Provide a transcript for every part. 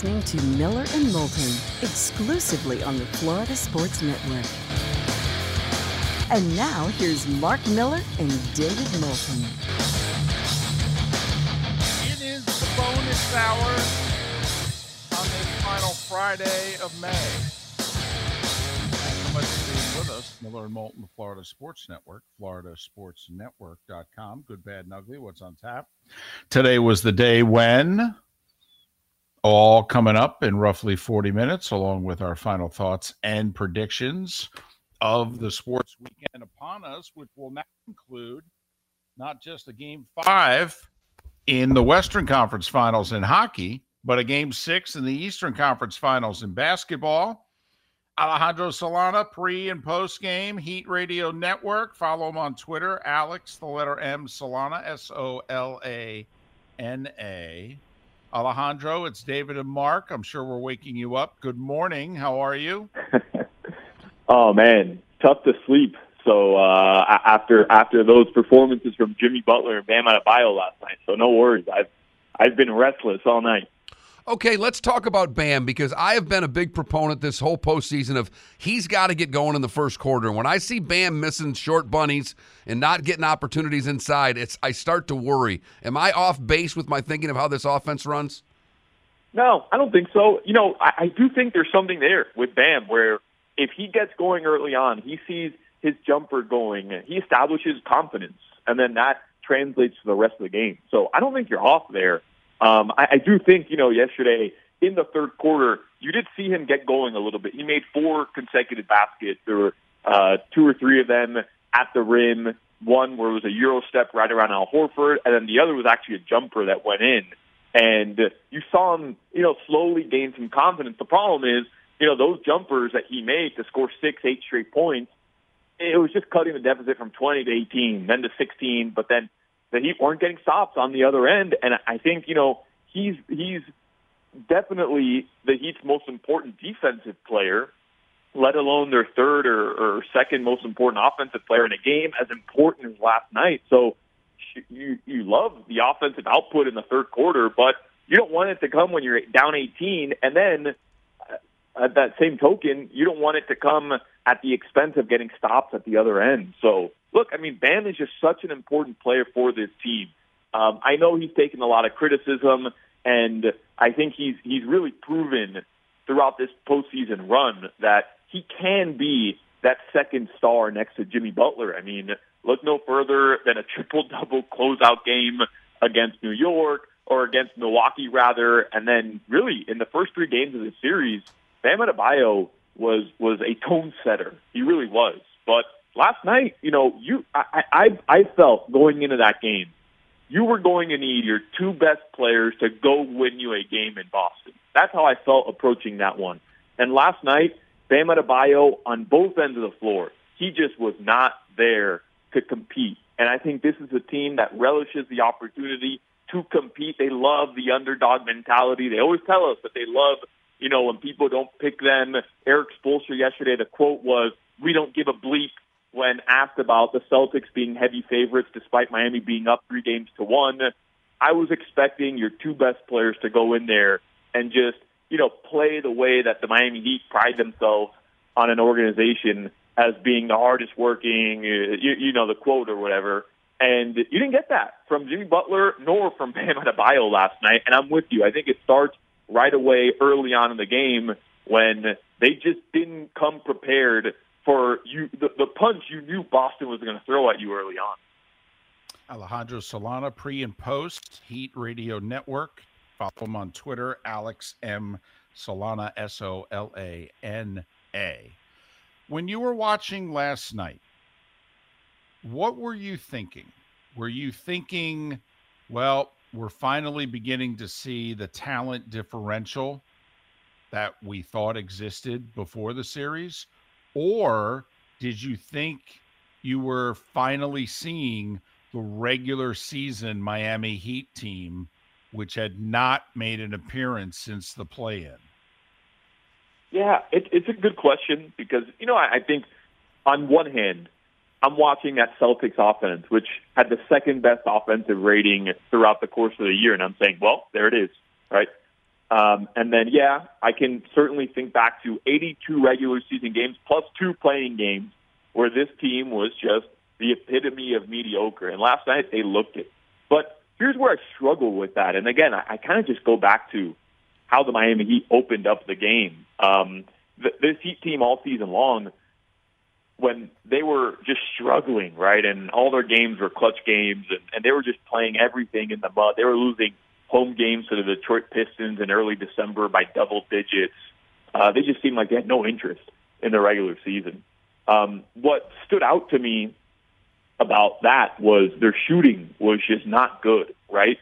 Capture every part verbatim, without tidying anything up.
listening to Miller and Moulton, exclusively on the Florida Sports Network. And now, here's Mark Miller and David Moulton. It is the bonus hour on this final Friday of May. Thanks so much for being with us. Miller and Moulton, the Florida Sports Network, florida sports network dot com. Good, bad, and ugly. What's on tap? Today was the day when, all coming up in roughly forty minutes, along with our final thoughts and predictions of the sports weekend upon us, which will now include not just a game five in the Western Conference Finals in hockey, but a game six in the Eastern Conference Finals in basketball. Alejandro Solana, pre and post game, Heat Radio Network. Follow him on Twitter, Alex, the letter M, Solana, S O L A N A. Alejandro, it's David and Mark. I'm sure we're waking you up. Good morning. How are you? Oh, man, tough to sleep. So uh, after after those performances from Jimmy Butler and Bam Adebayo last night, so no worries. I've I've been restless all night. Okay, let's talk about Bam, because I have been a big proponent this whole postseason of he's got to get going in the first quarter. When I see Bam missing short bunnies and not getting opportunities inside, it's I start to worry. Am I off base with my thinking of how this offense runs? No, I don't think so. You know, I, I do think there's something there with Bam where if he gets going early on, he sees his jumper going, he establishes confidence, and then that translates to the rest of the game. So I don't think you're off there. Um, I, I do think, you know, yesterday in the third quarter, you did see him get going a little bit. He made four consecutive baskets. There were uh, two or three of them at the rim. One where it was a Euro step right around Al Horford, and then the other was actually a jumper that went in. And you saw him, you know, slowly gain some confidence. The problem is, you know, those jumpers that he made to score six, eight straight points, it was just cutting the deficit from twenty to eighteen, then to sixteen, but then the Heat weren't getting stops on the other end. And I think, you know, he's he's definitely the Heat's most important defensive player, let alone their third or, or second most important offensive player in a game as important as last night. So you you love the offensive output in the third quarter, but you don't want it to come when you're down eighteen. And then at that same token, you don't want it to come at the expense of getting stops at the other end. So, look, I mean, Bam is just such an important player for this team. Um, I know he's taken a lot of criticism, and I think he's he's really proven throughout this postseason run that he can be that second star next to Jimmy Butler. I mean, look no further than a triple-double closeout game against New York, or against Milwaukee, rather, and then really in the first three games of the series, Bam Adebayo was was a tone setter. He really was. But last night, you know, you I, I I felt going into that game, you were going to need your two best players to go win you a game in Boston. That's how I felt approaching that one. And last night, Bam Adebayo on both ends of the floor, he just was not there to compete. And I think this is a team that relishes the opportunity to compete. They love the underdog mentality. They always tell us that they love, you know, when people don't pick them. Eric Spoelstra yesterday, the quote was, "We don't give a bleep," when asked about the Celtics being heavy favorites despite Miami being up three games to one. I was expecting your two best players to go in there and just, you know, play the way that the Miami Heat pride themselves on an organization as being the hardest working, you, you know, the quote or whatever. And you didn't get that from Jimmy Butler nor from Bam Adebayo last night. And I'm with you. I think it starts right away early on in the game when they just didn't come prepared for you the, the punch you knew Boston was going to throw at you early on. Alejandro Solana, pre and post, Heat Radio Network. Follow him on Twitter, Alex M. Solana, S O L A N A. When you were watching last night, what were you thinking? Were you thinking, well, we're finally beginning to see the talent differential that we thought existed before the series? Or did you think you were finally seeing the regular season Miami Heat team, which had not made an appearance since the play-in? Yeah, it, it's a good question because, you know, I, I think on one hand, I'm watching that Celtics offense, which had the second best offensive rating throughout the course of the year, and I'm saying, well, there it is, right? Um, and then, yeah, I can certainly think back to eighty-two regular season games plus two playing games where this team was just the epitome of mediocre. And last night they looked it. But here's where I struggle with that. And again, I, I kind of just go back to how the Miami Heat opened up the game. Um, th- this Heat team all season long, when they were just struggling, right, and all their games were clutch games, and, and they were just playing everything in the mud. They were losing home games to the Detroit Pistons in early December by double digits. Uh, they just seemed like they had no interest in the regular season. Um, what stood out to me about that was their shooting was just not good, right?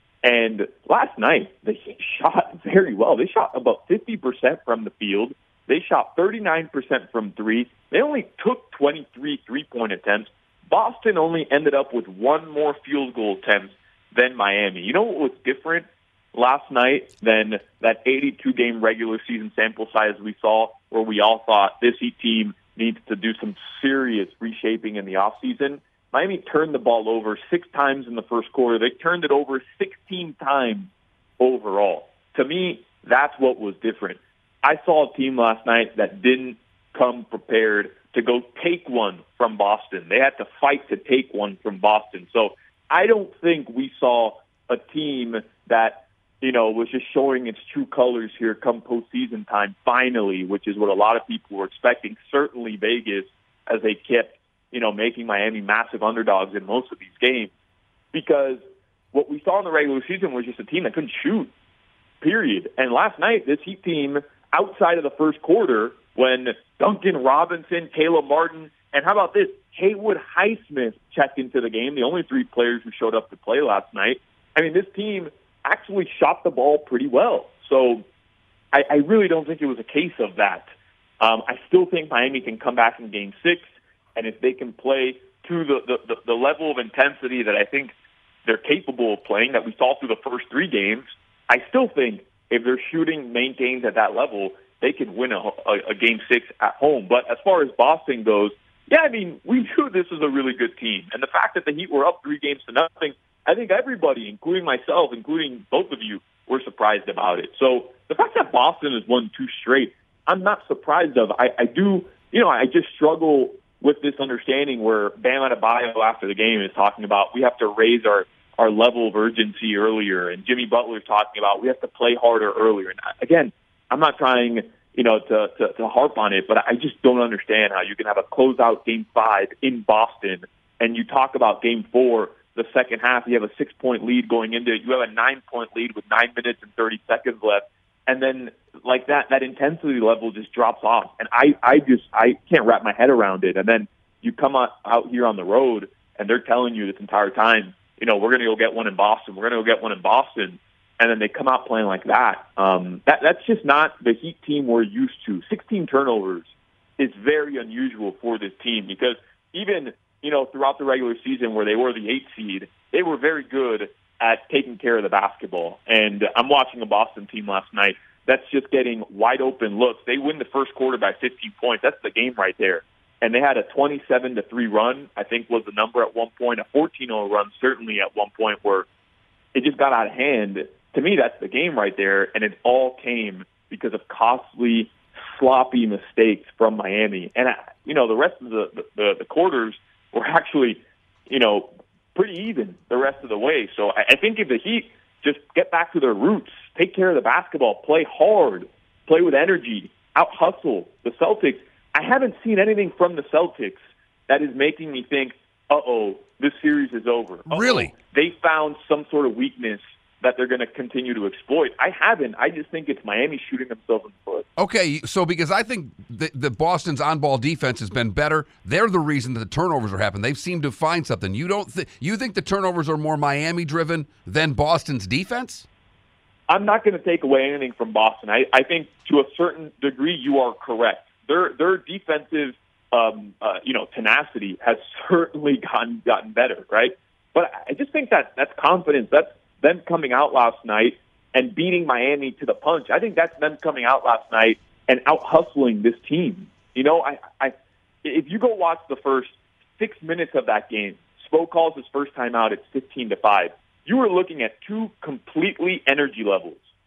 And last night, they shot very well. They shot about fifty percent from the field. They shot thirty-nine percent from three. They only took twenty-three three-point attempts. Boston only ended up with one more field goal attempt than Miami. You know what was different last night than that eighty-two game regular season sample size we saw, where we all thought this Heat team needs to do some serious reshaping in the offseason? Miami turned the ball over six times in the first quarter. They turned it over sixteen times overall. To me, that's what was different. I saw a team last night that didn't come prepared to go take one from Boston. They had to fight to take one from Boston. So I don't think we saw a team that, you know, was just showing its true colors here come postseason time finally, which is what a lot of people were expecting, certainly Vegas, as they kept, you know, making Miami massive underdogs in most of these games. Because what we saw in the regular season was just a team that couldn't shoot, period. And last night, this Heat team, outside of the first quarter, when Duncan Robinson, Caleb Martin, and how about this, Haywood Highsmith checked into the game, the only three players who showed up to play last night. I mean, this team actually shot the ball pretty well. So I, I really don't think it was a case of that. Um, I still think Miami can come back in game six, and if they can play to the, the, the, the level of intensity that I think they're capable of playing, that we saw through the first three games, I still think if their shooting maintains at that level, they can win a, a, a game six at home. But as far as Boston goes, yeah, I mean, we knew this was a really good team. And the fact that the Heat were up three games to nothing, I think everybody, including myself, including both of you, were surprised about it. So the fact that Boston has won two straight, I'm not surprised of. I, I do, you know, I just struggle with this understanding where Bam Adebayo after the game is talking about we have to raise our, our level of urgency earlier, and Jimmy Butler is talking about we have to play harder earlier. And again, I'm not trying, you know, to, to, to harp on it, but I just don't understand how you can have a closeout game five in Boston, and you talk about game four, the second half, you have a six-point lead going into it. You have a nine-point lead with nine minutes and thirty seconds left. And then, like that, that intensity level just drops off. And I, I just, I can't wrap my head around it. And then you come out, out here on the road, and they're telling you this entire time, you know, we're going to go get one in Boston. We're going to go get one in Boston. And then they come out playing like that. Um, that that's just not the Heat team we're used to. sixteen turnovers is very unusual for this team because even, you know, throughout the regular season where they were the eighth seed, they were very good at taking care of the basketball. And I'm watching a Boston team last night that's just getting wide open looks. They win the first quarter by fifteen points. That's the game right there. And they had a twenty-seven to three run, I think was the number at one point, a fourteen oh run certainly at one point where it just got out of hand. To me, that's the game right there, and it all came because of costly, sloppy mistakes from Miami. And, you know, the rest of the, the, the quarters were actually, you know, pretty even the rest of the way. So I, I think if the Heat just get back to their roots, take care of the basketball, play hard, play with energy, out-hustle the Celtics, I haven't seen anything from the Celtics that is making me think, uh-oh, this series is over. Uh-oh, really? They found some sort of weakness that they're going to continue to exploit. I haven't. I just think it's Miami shooting themselves in the foot. Okay, so because I think the, the Boston's on-ball defense has been better, they're the reason that the turnovers are happening. They've seemed to find something. You don't th- you think the turnovers are more Miami-driven than Boston's defense? I'm not going to take away anything from Boston. I, I think to a certain degree you are correct. Their their defensive um, uh, you know tenacity has certainly gotten gotten better, right? But I just think that that's confidence. That's them coming out last night and beating Miami to the punch. I think that's them coming out last night and out-hustling this team. You know, I, I, if you go watch the first six minutes of that game, Spo calls his first time out, it's fifteen to five. You were looking at two completely energy levels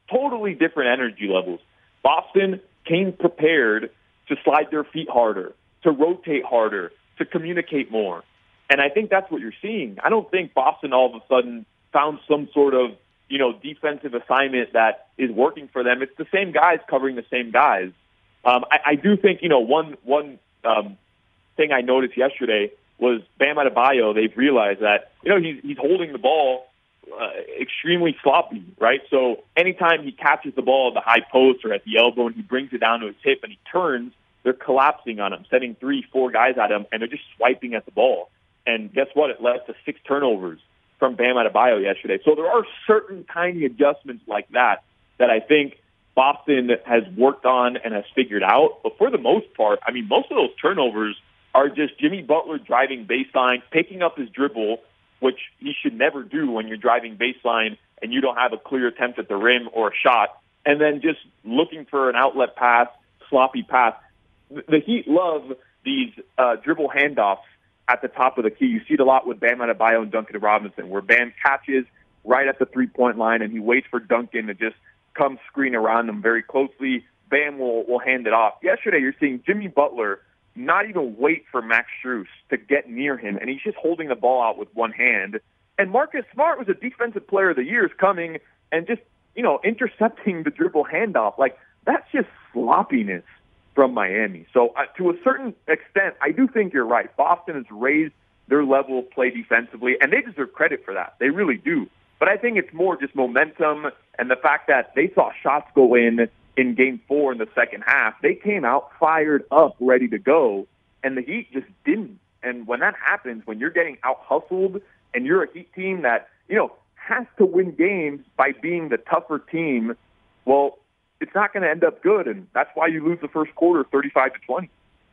totally different energy levels. Boston came prepared to slide their feet harder, to rotate harder, to communicate more. And I think that's what you're seeing. I don't think Boston all of a sudden found some sort of, you know, defensive assignment that is working for them. It's the same guys covering the same guys. Um, I, I do think, you know, one one um, thing I noticed yesterday was Bam Adebayo. They've realized that, you know, he's he's holding the ball uh, extremely sloppy, right? So anytime he catches the ball at the high post or at the elbow and he brings it down to his hip and he turns, they're collapsing on him, sending three, four guys at him, and they're just swiping at the ball. And guess what? It led to six turnovers from Bam Adebayo yesterday. So there are certain tiny adjustments like that that I think Boston has worked on and has figured out. But for the most part, I mean, most of those turnovers are just Jimmy Butler driving baseline, picking up his dribble, which he should never do when you're driving baseline and you don't have a clear attempt at the rim or a shot, and then just looking for an outlet pass, sloppy pass. The Heat love these uh, dribble handoffs at the top of the key. You see it a lot with Bam Adebayo and Duncan Robinson, where Bam catches right at the three-point line and he waits for Duncan to just come screen around him very closely. Bam will, will hand it off. Yesterday, you're seeing Jimmy Butler not even wait for Max Strus to get near him, and he's just holding the ball out with one hand. And Marcus Smart was a defensive player of the year, is coming and just, you know, intercepting the dribble handoff. Like, that's just sloppiness from Miami. So uh, to a certain extent, I do think you're right. Boston has raised their level of play defensively, and they deserve credit for that. They really do. But I think it's more just momentum and the fact that they saw shots go in in game four in the second half. They came out fired up, ready to go, and the Heat just didn't. And when that happens, when you're getting out-hustled and you're a Heat team that, you know, has to win games by being the tougher team, well, it's not going to end up good, and that's why you lose the first quarter thirty-five to twenty.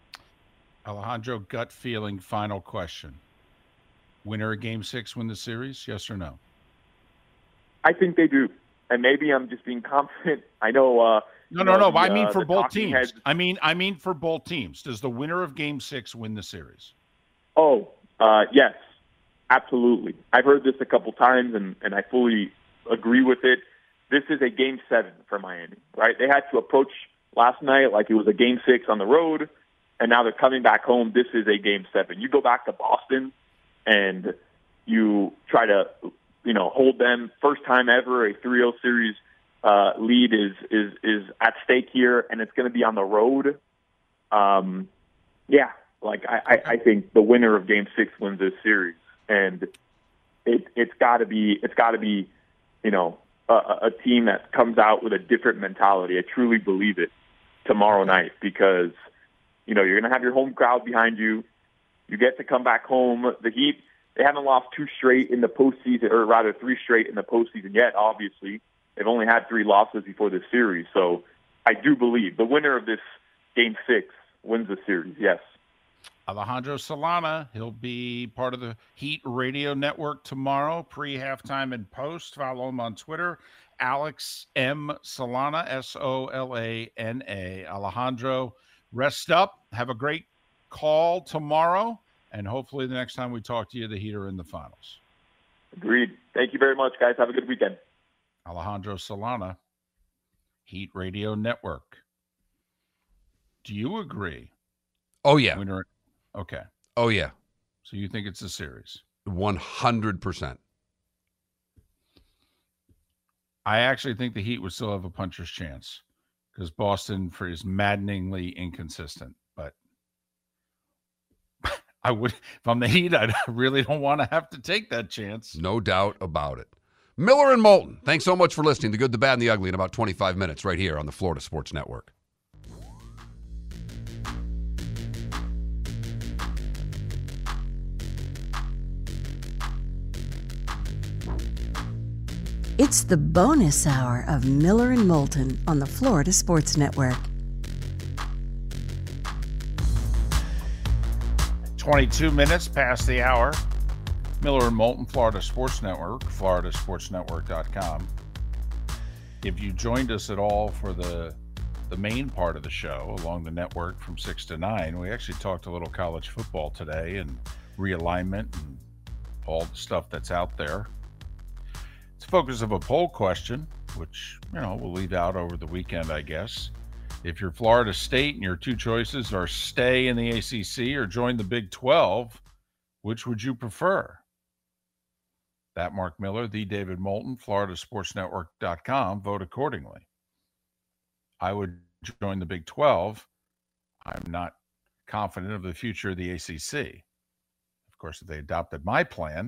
Alejandro, gut feeling, final question. Winner of Game six win the series, yes or no? I think they do, and maybe I'm just being confident. I know uh, No, no, no, the, I mean uh, for both talking teams. heads- I mean I mean for both teams. Does the winner of Game six win the series? Oh, uh, yes, absolutely. I've heard this a couple times, and, and I fully agree with it. This is a game seven for Miami, right? They had to approach last night like it was a game six on the road, and now they're coming back home. This is a game seven. You go back to Boston and you try to, you know, hold them. First time ever, a three oh series uh, lead is, is, is at stake here, and it's going to be on the road. Um, yeah, like I, I, I think the winner of game six wins this series, and it, it's got to be, it's got to be, you know, A, a team that comes out with a different mentality. I truly believe it tomorrow night because, you know, you're going to have your home crowd behind you. You get to come back home. The Heat, they haven't lost two straight in the postseason, or rather three straight in the postseason yet, obviously. They've only had three losses before this series. So I do believe the winner of this game six wins the series, yes. Alejandro Solana, he'll be part of the Heat Radio Network tomorrow, pre-halftime and post. Follow him on Twitter, Alex M. Solana, S O L A N A. Alejandro, rest up. Have a great call tomorrow, and hopefully the next time we talk to you, the Heat are in the finals. Agreed. Thank you very much, guys. Have a good weekend. Alejandro Solana, Heat Radio Network. Do you agree? Oh, yeah. Winner. Okay. Oh, yeah. So you think it's a series? one hundred percent. I actually think the Heat would still have a puncher's chance because Boston for is maddeningly inconsistent. But I would, if I'm the Heat, I really don't want to have to take that chance. No doubt about it. Miller and Moulton, thanks so much for listening. The Good, the Bad, and the Ugly in about twenty-five minutes right here on the Florida Sports Network. It's the bonus hour of Miller and Moulton on the Florida Sports Network. twenty-two minutes past the hour. Miller and Moulton, Florida Sports Network, florida sports network dot com. If you joined us at all for the the main part of the show along the network from six to nine, we actually talked a little college football today and realignment and all the stuff that's out there. It's the focus of a poll question. which, you know, we'll leave out over the weekend, I guess. If you're Florida State and your two choices are stay in the A C C or join the Big twelve, which would you prefer? That Mark Miller, the David Moulton, Florida Sports Network dot com. Vote accordingly. I would join the Big twelve. I'm not confident of the future of the A C C. Of course, if they adopted my plan,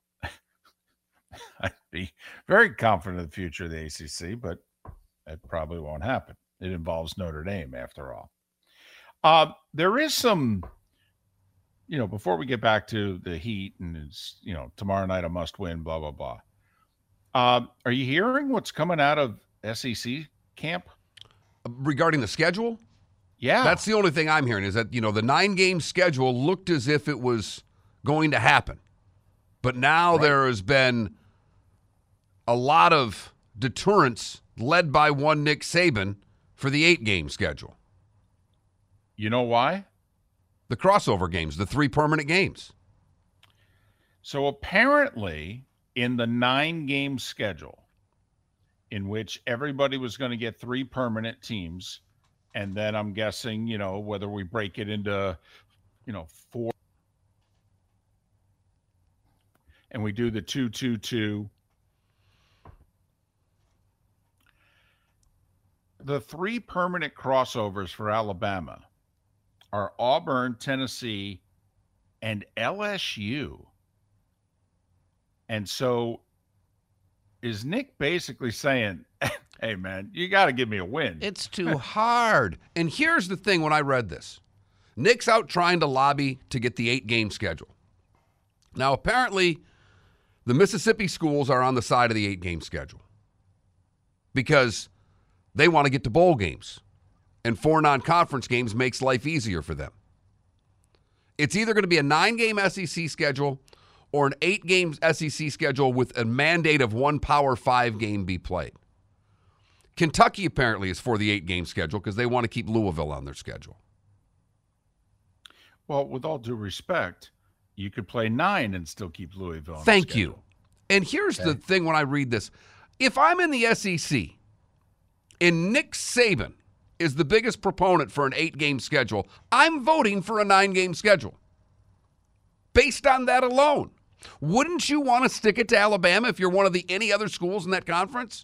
I'd be very confident of the future of the A C C, but that probably won't happen. It involves Notre Dame, after all. Uh, there is some, you know, before we get back to the Heat and it's, you know, tomorrow night a must win, blah, blah, blah. Uh, are you hearing what's coming out of S E C camp? Regarding the schedule? Yeah. That's the only thing I'm hearing is that, you know, the nine-game schedule looked as if it was going to happen. But now right. there has been a lot of deterrence led by one Nick Saban for the eight-game schedule. You know why? The crossover games, the three permanent games. So apparently in the nine-game schedule, in which everybody was going to get three permanent teams, and then I'm guessing, you know, whether we break it into, you know, four, and we do the two, two, two. The three permanent crossovers for Alabama are Auburn, Tennessee, and L S U. And so is Nick basically saying, hey, man, you got to give me a win? It's too hard. And here's the thing when I read this. Nick's out trying to lobby to get the eight-game schedule. Now, apparently, the Mississippi schools are on the side of the eight-game schedule because they want to get to bowl games, and four non-conference games makes life easier for them. It's either going to be a nine-game S E C schedule or an eight-game S E C schedule with a mandate of one Power Five game be played. Kentucky apparently is for the eight-game schedule because they want to keep Louisville on their schedule. Well, with all due respect, you could play nine and still keep Louisville on Thank the schedule. you. And here's Okay. the thing when I read this. If I'm in the S E C and Nick Saban is the biggest proponent for an eight-game schedule, I'm voting for a nine-game schedule. Based on that alone. Wouldn't you want to stick it to Alabama if you're one of the any other schools in that conference?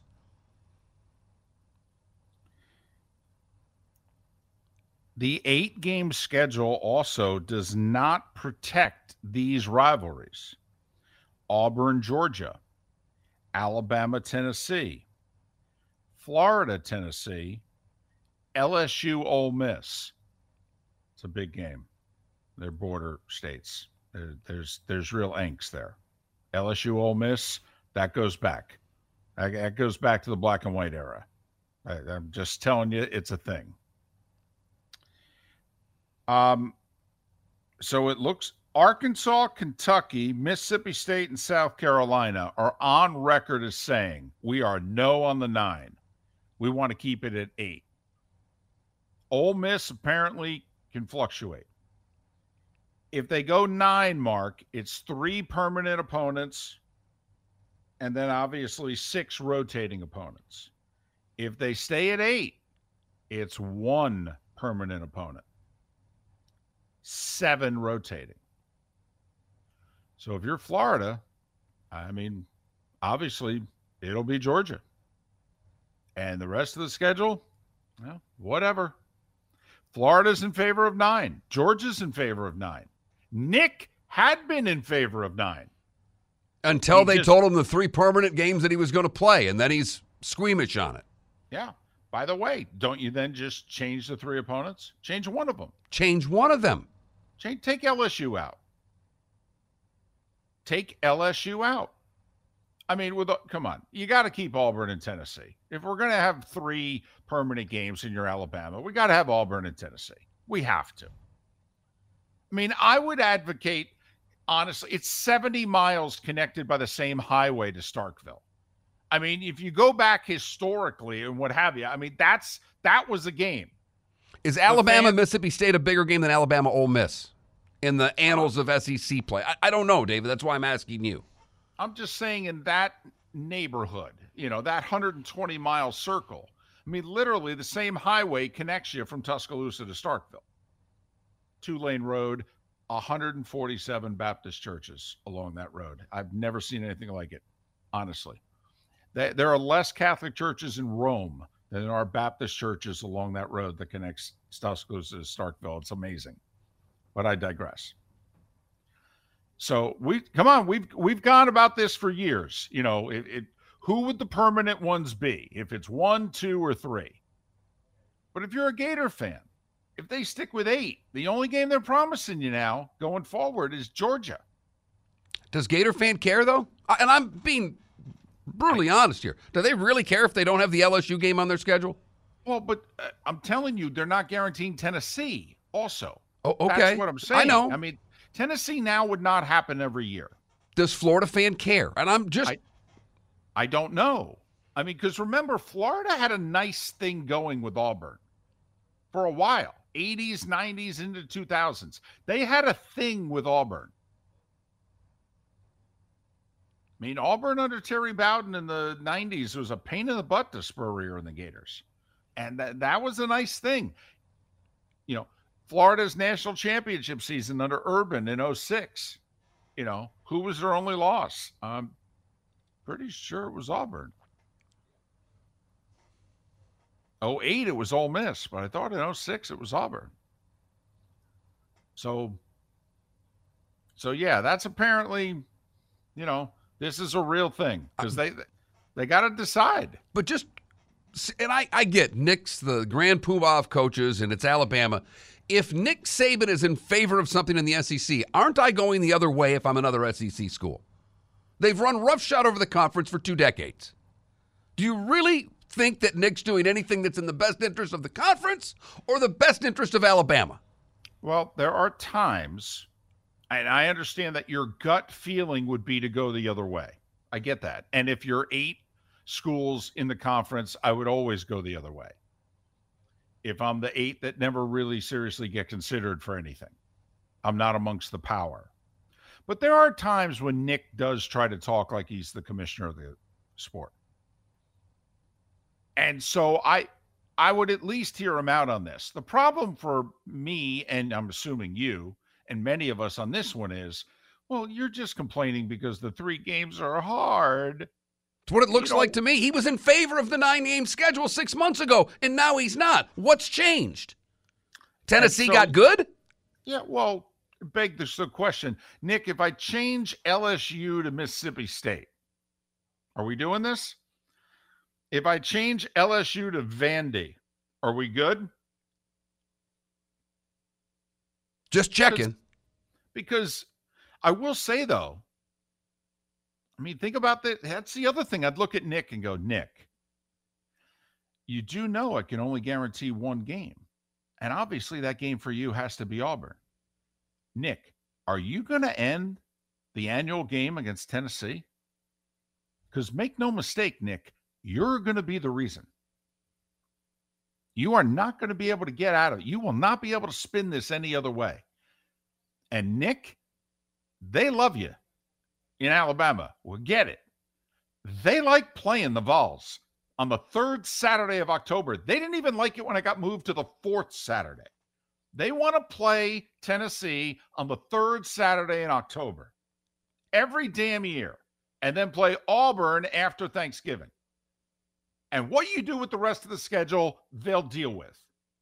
The eight-game schedule also does not protect these rivalries. Auburn, Georgia, Alabama, Tennessee, Florida, Tennessee, L S U, Ole Miss. It's a big game. They're border states. There, there's there's real angst there. L S U, Ole Miss, that goes back. That, that goes back to the black and white era. I, I'm just telling you, it's a thing. Um, so it looks Arkansas, Kentucky, Mississippi State, and South Carolina are on record as saying we are no on the nine. We want to keep it at eight. Ole Miss apparently can fluctuate. If they go nine, Mark, it's three permanent opponents and then obviously six rotating opponents. If they stay at eight, it's one permanent opponent, seven rotating. So if you're Florida, I mean, obviously it'll be Georgia. And the rest of the schedule, well, whatever. Florida's in favor of nine. Georgia's in favor of nine. Nick had been in favor of nine. Until He they just- told him the three permanent games that he was going to play, and then he's squeamish on it. Yeah. By the way, don't you then just change the three opponents? Change one of them. Change one of them. Change, take L S U out. Take L S U out. I mean, with come on, you got to keep Auburn and Tennessee. If we're going to have three permanent games in your Alabama, we got to have Auburn and Tennessee. We have to. I mean, I would advocate, honestly, it's seventy miles connected by the same highway to Starkville. I mean, if you go back historically and what have you, I mean, that's that was a game. Is Alabama, fan- Mississippi State a bigger game than Alabama, Ole Miss in the annals of S E C play? I, I don't know, David. That's why I'm asking you. I'm just saying in that neighborhood, you know, that one hundred twenty mile circle. I mean, literally the same highway connects you from Tuscaloosa to Starkville. Two-lane road, one hundred forty-seven Baptist churches along that road. I've never seen anything like it, honestly. There are less Catholic churches in Rome than there are Baptist churches along that road that connects Tuscaloosa to Starkville. It's amazing. But I digress. So we come on, we've we've gone about this for years. You know, it, it who would the permanent ones be? If it's one, two, or three. But if you're a Gator fan, if they stick with eight, the only game they're promising you now going forward is Georgia. Does Gator fan care though? I, and I'm being brutally honest here. Do they really care if they don't have the L S U game on their schedule? Well, but uh, I'm telling you, they're not guaranteeing Tennessee also. Oh, okay. That's what I'm saying. I know. I mean, Tennessee now would not happen every year. Does Florida fan care? And I'm just... I, I don't know. I mean, because remember, Florida had a nice thing going with Auburn for a while. eighties, nineties, into two thousands. They had a thing with Auburn. I mean, Auburn under Terry Bowden in the nineties was a pain in the butt to Spurrier and the Gators. And that, that was a nice thing. You know, Florida's national championship season under Urban in oh six. You know, who was their only loss? I'm pretty sure it was Auburn. oh eight, it was Ole Miss, but I thought in oh six it was Auburn. So, so yeah, that's apparently, you know, this is a real thing because they they got to decide. But just, and I, I get Nick's the grand poobah of coaches, and it's Alabama. If Nick Saban is in favor of something in the S E C, aren't I going the other way if I'm another S E C school? They've run roughshod over the conference for two decades. Do you really think that Nick's doing anything that's in the best interest of the conference or the best interest of Alabama? Well, there are times, and I understand that your gut feeling would be to go the other way. I get that. And if you're eight schools in the conference, I would always go the other way. If I'm the eight that never really seriously get considered for anything, I'm not amongst the power. But there are times when Nick does try to talk like he's the commissioner of the sport. And so I I would at least hear him out on this. The problem for me, and I'm assuming you, and many of us on this one is, well, you're just complaining because the three games are hard. It's what it looks You know, like to me. He was in favor of the nine-game schedule six months ago, and now he's not. What's changed? Tennessee so- got good? Yeah, well, beg the the question. Nick, if I change L S U to Mississippi State, are we doing this? If I change L S U to Vandy, are we good? Just checking. Because I will say, though, I mean, think about that. That's the other thing. I'd look at Nick and go, Nick, you do know I can only guarantee one game. And obviously that game for you has to be Auburn. Nick, are you going to end the annual game against Tennessee? Because make no mistake, Nick, you're going to be the reason. You are not going to be able to get out of it. You will not be able to spin this any other way. And Nick, they love you in Alabama. Well, get it. They like playing the Vols on the third Saturday of October. They didn't even like it when I got moved to the fourth Saturday. They want to play Tennessee on the third Saturday in October every damn year and then play Auburn after Thanksgiving. And what you do with the rest of the schedule, they'll deal with.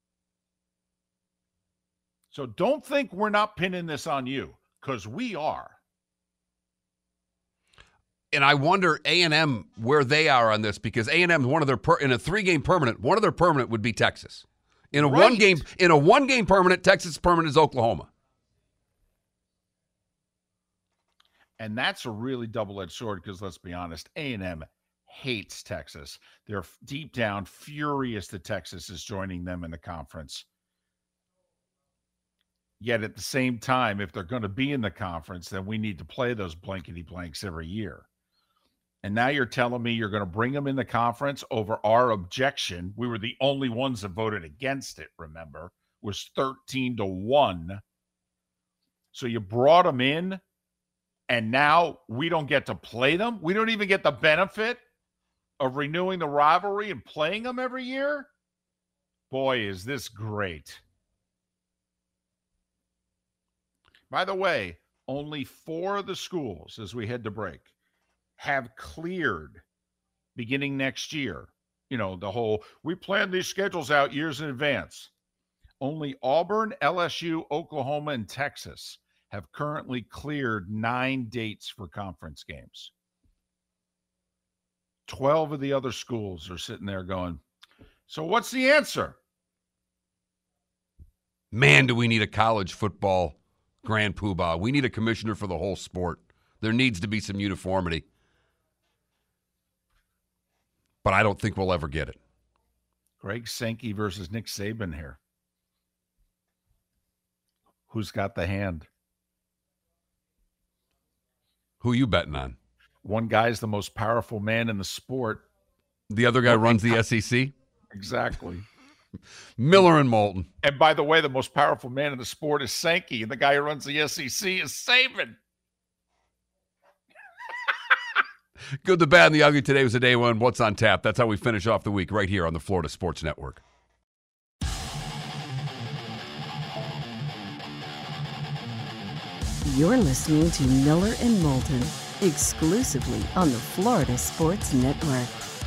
So don't think we're not pinning this on you, because we are. And I wonder A and M where they are on this, because A and M, one of their per, in a three-game permanent, one of their permanent would be Texas. In a Right. one game, in a one-game permanent, Texas permanent is Oklahoma. And that's a really double-edged sword, because let's be honest, A and M hates Texas. They're deep down furious that Texas is joining them in the conference. Yet at the same time, if they're going to be in the conference, then we need to play those blankety blanks every year. And now you're telling me you're going to bring them in the conference over our objection. We were the only ones that voted against it, remember, was thirteen to one. So you brought them in and now we don't get to play them? We don't even get the benefit of renewing the rivalry and playing them every year? Boy, is this great. By the way, only four of the schools, as we head to break, have cleared beginning next year. You know, the whole, we plan these schedules out years in advance. Only Auburn, L S U, Oklahoma, and Texas have currently cleared nine dates for conference games. Twelve of the other schools are sitting there going, so what's the answer? Man, do we need a college football grand poobah. We need a commissioner for the whole sport. There needs to be some uniformity. But I don't think we'll ever get it. Greg Sankey versus Nick Saban here. Who's got the hand? Who are you betting on? One guy's the most powerful man in the sport. The other guy runs the S E C? Exactly. Miller and Moulton. And by the way, the most powerful man in the sport is Sankey, and the guy who runs the S E C is Saban. Good, the bad, and the ugly. Today was a day one. What's on tap? That's how we finish off the week right here on the Florida Sports Network. You're listening to Miller and Moulton, exclusively on the Florida Sports Network.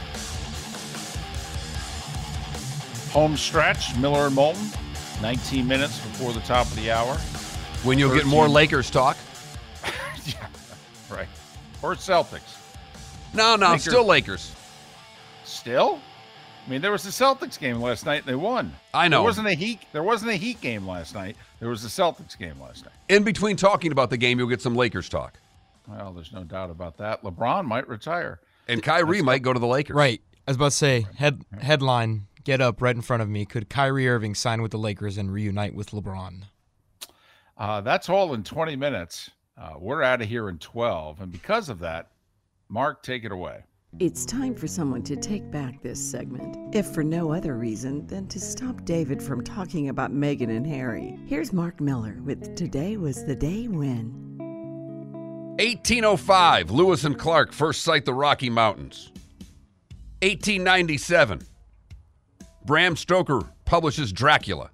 Home stretch, Miller and Moulton, nineteen minutes before the top of the hour. When you'll get more Lakers talk. Yeah, right. Or Celtics. No, no, Lakers. Still Lakers. Still? I mean, there was the Celtics game last night, and they won. I know. There wasn't a Heat, there wasn't a Heat game last night. There was the Celtics game last night. In between talking about the game, you'll get some Lakers talk. Well, there's no doubt about that. LeBron might retire. And Kyrie might go to the Lakers. Right. I was about to say, head headline, get up right in front of me. Could Kyrie Irving sign with the Lakers and reunite with LeBron? Uh, that's all in twenty minutes. Uh, we're out of here in twelve. And because of that, Mark, take it away. It's time for someone to take back this segment, if for no other reason than to stop David from talking about Meghan and Harry. Here's Mark Miller with Today Was the Day When. eighteen oh five, Lewis and Clark first sight the Rocky Mountains. eighteen ninety-seven, Bram Stoker publishes Dracula.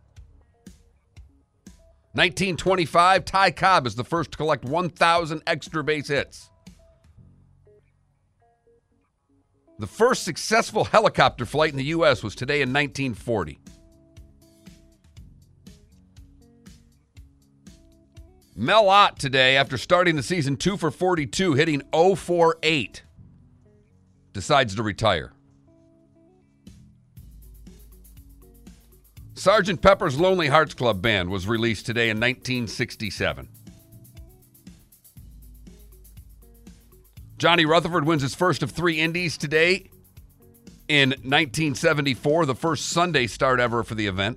nineteen twenty-five, Ty Cobb is the first to collect one thousand extra base hits. The first successful helicopter flight in the U S was today in nineteen forty. Mel Ott today, after starting the season two for forty-two, hitting oh for eight, decides to retire. Sergeant Pepper's Lonely Hearts Club Band was released today in nineteen sixty-seven. Johnny Rutherford wins his first of three Indies today in nineteen seventy-four, the first Sunday start ever for the event.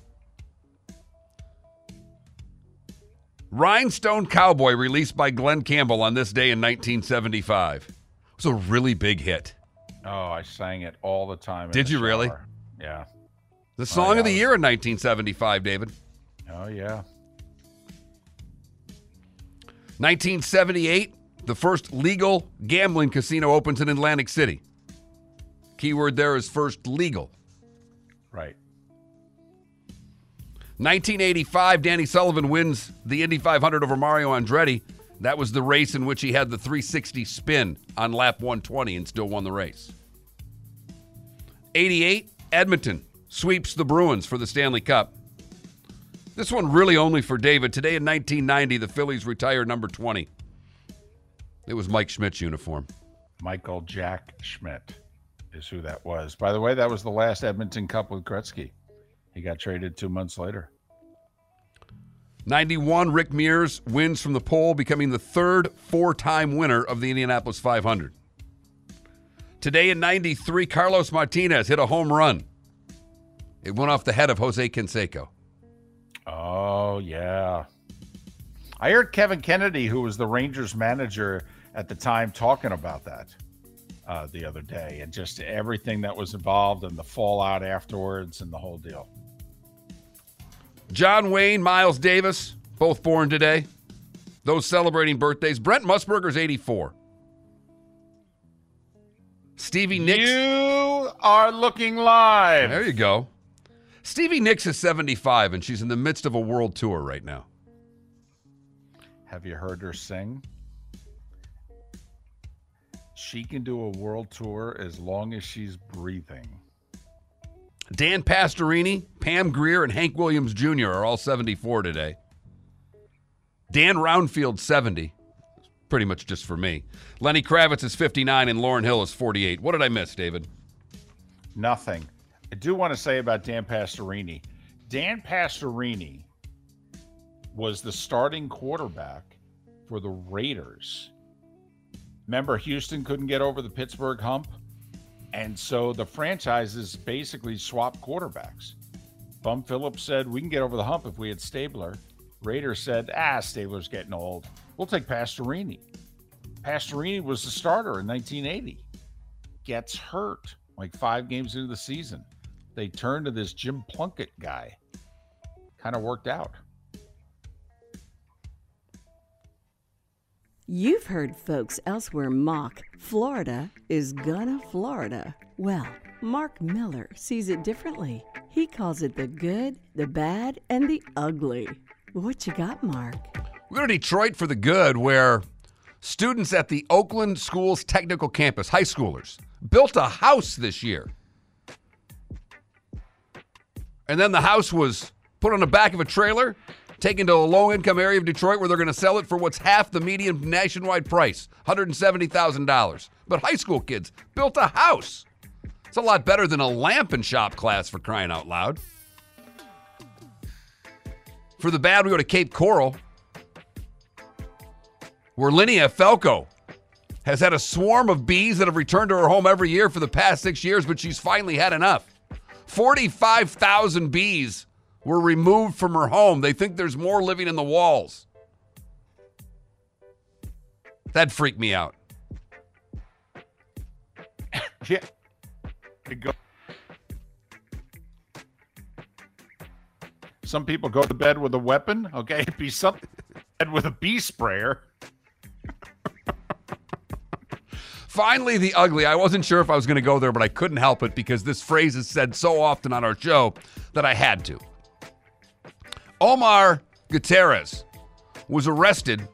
Rhinestone Cowboy, released by Glenn Campbell on this day in nineteen seventy-five. It was a really big hit. Oh, I sang it all the time. Did you shower. really? Yeah. The song oh, yeah. of the year in nineteen seventy-five, David. Oh, yeah. nineteen seventy-eight, the first legal gambling casino opens in Atlantic City. Keyword there is first legal. Right. nineteen eighty-five, Danny Sullivan wins the Indy five hundred over Mario Andretti. That was the race in which he had the three sixty spin on lap one twenty and still won the race. eighty-eight, Edmonton sweeps the Bruins for the Stanley Cup. This one really only for David. Today in nineteen ninety, the Phillies retired number twenty. It was Mike Schmidt's uniform. Michael Jack Schmidt is who that was. By the way, that was the last Edmonton Cup with Gretzky. He got traded two months later. ninety-one, Rick Mears wins from the pole, becoming the third four-time winner of the Indianapolis five hundred. Today in ninety-three, Carlos Martinez hit a home run. It went off the head of Jose Canseco. Oh, yeah. I heard Kevin Kennedy, who was the Rangers manager at the time, talking about that uh, the other day, and just everything that was involved and the fallout afterwards and the whole deal. John Wayne, Miles Davis, both born today. Those celebrating birthdays. Brent Musburger's eighty-four. Stevie Nicks. You are looking live. There you go. Stevie Nicks is seventy-five, and she's in the midst of a world tour right now. Have you heard her sing? She can do a world tour as long as she's breathing. Dan Pastorini, Pam Grier, and Hank Williams Junior are all seventy-four today. Dan Roundfield, seventy. Pretty much just for me. Lenny Kravitz is fifty-nine, and Lauryn Hill is forty-eight. What did I miss, David? Nothing. I do want to say about Dan Pastorini. Dan Pastorini was the starting quarterback for the Raiders. Remember, Houston couldn't get over the Pittsburgh hump? And so the franchises basically swapped quarterbacks. Bum Phillips said, we can get over the hump if we had Stabler. Raiders said, ah, Stabler's getting old. We'll take Pastorini. Pastorini was the starter in nineteen eighty. Gets hurt like five games into the season. They turned to this Jim Plunkett guy. Kind of worked out. You've heard folks elsewhere mock Florida is gonna Florida. Well, Mark Miller sees it differently. He calls it the good, the bad, and the ugly. What you got, Mark? We go to Detroit for the good, where students at the Oakland Schools Technical Campus, high schoolers, built a house this year. And then the house was put on the back of a trailer, taken to a low-income area of Detroit where they're going to sell it for what's half the median nationwide price, one hundred seventy thousand dollars. But high school kids built a house. It's a lot better than a lamp and shop class, for crying out loud. For the bad, we go to Cape Coral, where Linnea Falco has had a swarm of bees that have returned to her home every year for the past six years, but she's finally had enough. forty-five thousand bees were removed from her home. They think there's more living in the walls. That freaked me out. Yeah. Go. Some people go to bed with a weapon. Okay, it'd be something bed with a bee sprayer. Finally, the ugly. I wasn't sure if I was going to go there, but I couldn't help it because this phrase is said so often on our show that I had to. Omar Gutierrez was arrested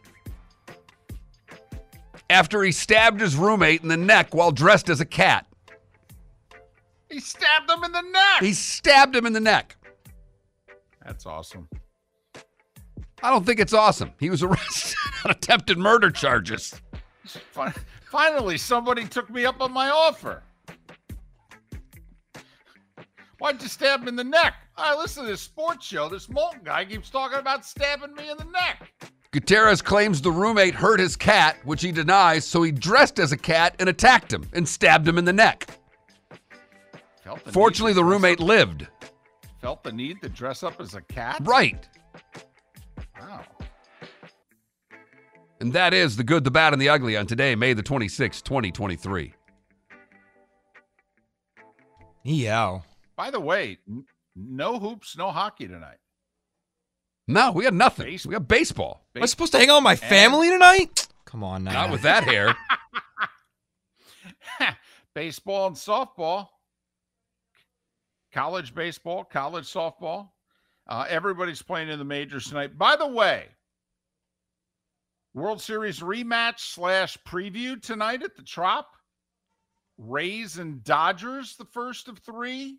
after he stabbed his roommate in the neck while dressed as a cat. He stabbed him in the neck. He stabbed him in the neck. That's awesome. I don't think it's awesome. He was arrested on attempted murder charges. Finally, somebody took me up on my offer. Why'd you stab him in the neck? I listen to this sports show. This Molten guy keeps talking about stabbing me in the neck. Gutierrez claims the roommate hurt his cat, which he denies, so he dressed as a cat and attacked him and stabbed him in the neck. Felt the Fortunately, the roommate up, lived. Felt the need to dress up as a cat? Right. Wow. And that is the good, the bad, and the ugly on today, May the twenty-sixth, twenty twenty-three. Yeah. By the way, n- no hoops, no hockey tonight. No, we got nothing. Base- we got baseball. Am I supposed to hang out with my family tonight? Come on now. Not with that hair. Baseball and softball. College baseball, college softball. Uh, everybody's playing in the majors tonight. By the way, World Series rematch slash preview tonight at the Trop. Rays and Dodgers, the first of three.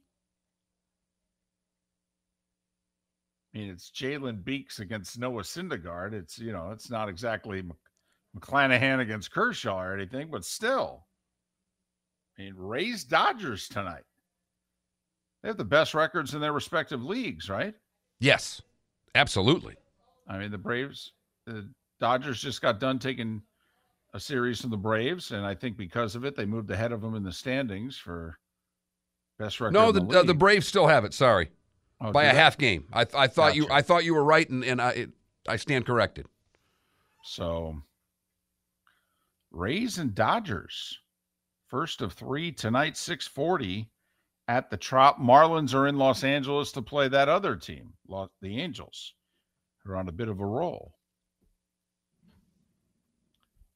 I mean, it's Jalen Beeks against Noah Syndergaard. It's, you know, it's not exactly McClanahan against Kershaw or anything, but still. I mean, Rays Dodgers tonight. They have the best records in their respective leagues, right? Yes, absolutely. I mean, the Braves, the Dodgers just got done taking a series from the Braves, and I think because of it, they moved ahead of them in the standings for best record. No, in the the, uh, the Braves still have it. Sorry, oh, by a they? half game. I, I thought Gotcha. you I thought you were right, and, and I it, I stand corrected. So, Rays and Dodgers, first of three tonight, six forty at the Trop. Marlins are in Los Angeles to play that other team, the Angels, who are on a bit of a roll.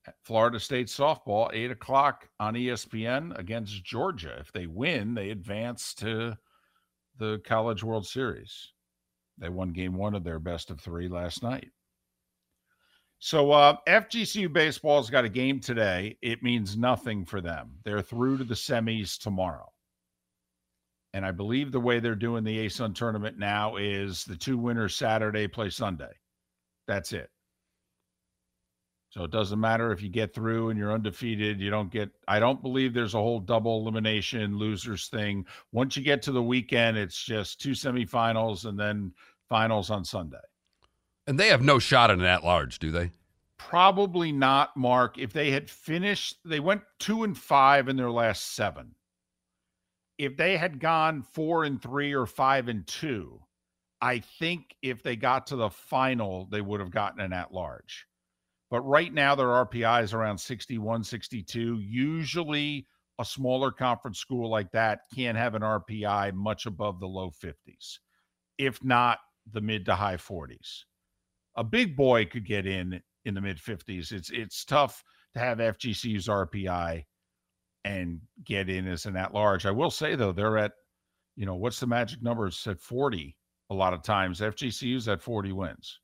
Florida State softball, eight o'clock on E S P N against Georgia. If they win, they advance to the College World Series. They won game one of their best of three last night. So uh, F G C U baseball's got a game today. It means nothing for them. They're through to the semis tomorrow. And I believe the way they're doing the A S U N tournament now is the two winners Saturday play Sunday. That's it. So it doesn't matter if you get through and you're undefeated. You don't get – I don't believe there's a whole double elimination losers thing. Once you get to the weekend, it's just two semifinals and then finals on Sunday. And they have no shot at an at-large, do they? Probably not, Mark. If they had finished – they went two and five in their last seven. If they had gone four and three or five and two, I think if they got to the final, they would have gotten an at-large. But right now, their R P I is around sixty-one, sixty-two. Usually, a smaller conference school like that can't have an R P I much above the low fifties, if not the mid to high forties. A big boy could get in in the mid fifties. It's it's tough to have F G C U's R P I and get in as an at-large. I will say, though, they're at, you know, what's the magic number? It's at forty a lot of times. F G C U's at forty wins.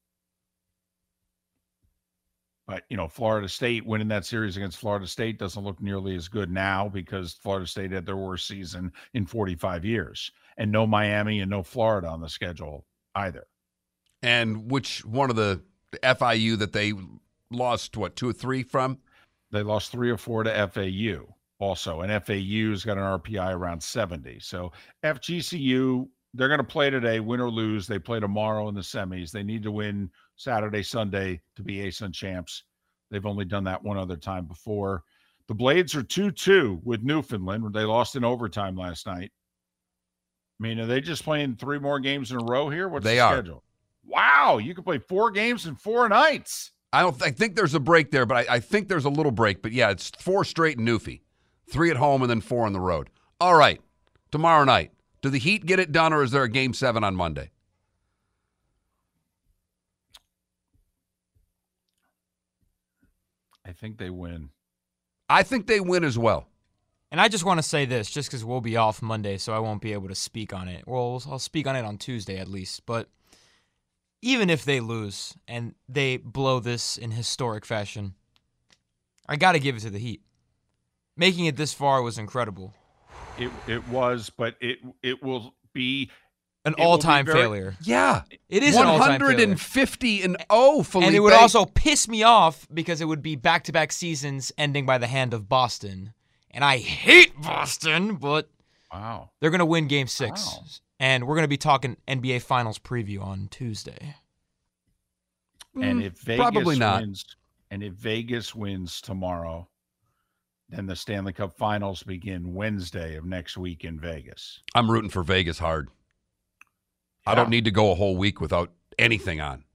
But, you know, Florida State winning that series against Florida State doesn't look nearly as good now because Florida State had their worst season in forty-five years. And no Miami and no Florida on the schedule either. And which one of the F I U that they lost, what, two or three from? They lost three or four to F A U also. And F A U's got an R P I around seventy. So F G C U, they're going to play today, win or lose. They play tomorrow in the semis. They need to win Saturday, Sunday to be A S U N champs. They've only done that one other time before. The Blades are two two with Newfoundland. They lost in overtime last night. I mean, are they just playing three more games in a row here? What's they the are. schedule? Wow, you can play four games in four nights. I don't. I think there's a break there, but I, I think there's a little break. But yeah, it's four straight in Newfie, three at home and then four on the road. All right, tomorrow night. Do the Heat get it done, or is there a game seven on Monday? I think they win. I think they win as well. And I just want to say this, just because we'll be off Monday, so I won't be able to speak on it. Well, I'll speak on it on Tuesday at least. But even if they lose and they blow this in historic fashion, I got to give it to the Heat. Making it this far was incredible. It it was, but it it will be An it will all-time be very- failure. Yeah, It is an all-time failure. one hundred fifty and oh, Felipe. And it would also piss me off because it would be back-to-back seasons ending by the hand of Boston. And I hate Boston, but Wow. they're going to win Game six. Wow. And we're going to be talking N B A Finals preview on Tuesday. And Mm, if Vegas probably not. wins, and if Vegas wins tomorrow, then the Stanley Cup Finals begin Wednesday of next week in Vegas. I'm rooting for Vegas hard. I Yeah. don't need to go a whole week without anything on.